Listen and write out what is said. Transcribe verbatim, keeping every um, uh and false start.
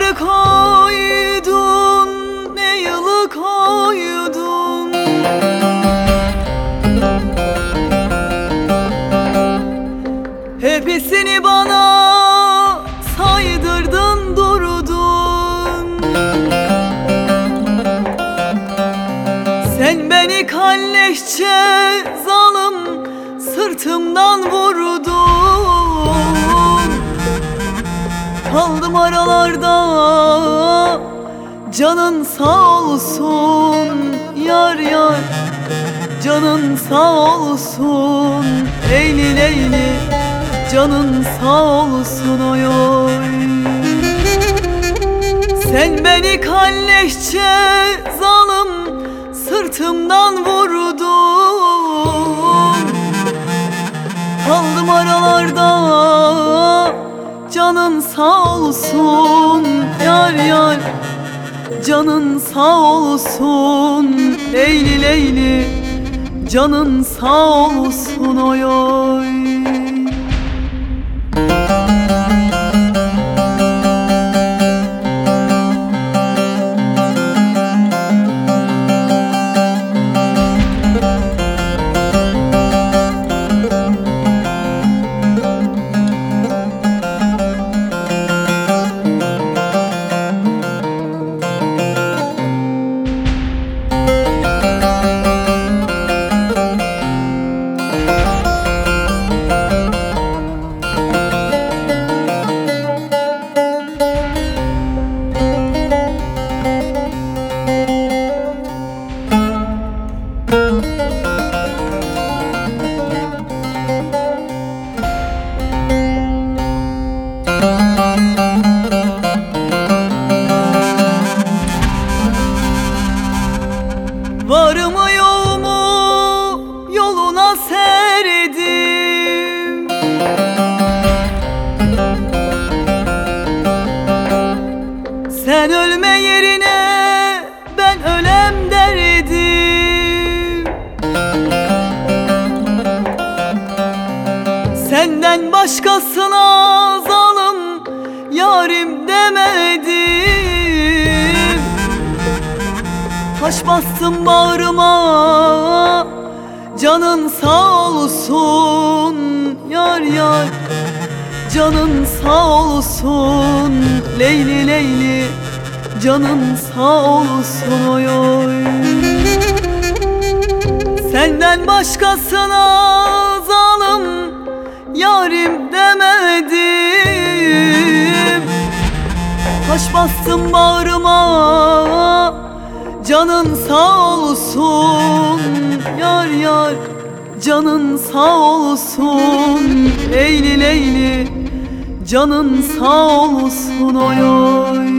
yılları koydun, ne yılı koydun. Hepsini bana saydırdın durdun. Sen beni kalleşçe zalim sırtımdan vurdun. Kaldım aralarda, canın sağ olsun yar yar. Canın sağ olsun Leyli Leyli, canın sağ olsun oy oy. Sen beni kalleşçe zalim sırtımdan vurdun. Kaldım aralarda, canın sağ olsun yar yar. Canın sağ olsun Leyli Leyli, canın sağ olsun oy oy. Varımı yoğumu yoluna serdim. Sen ölme yerine ben ölem derdim. Senden başkasına zalim yarim demedim. Taş bastım bağrıma, canın sağ olsun yar yar. Canın sağ olsun Leyli Leyli, canın sağ olsun oy oy. Senden başkasına zalim yarim demedim. Taş bastım bağrıma, canın sağ olsun yar yar. Canın sağ olsun Leyli Leyli, canın sağ olsun oy oy.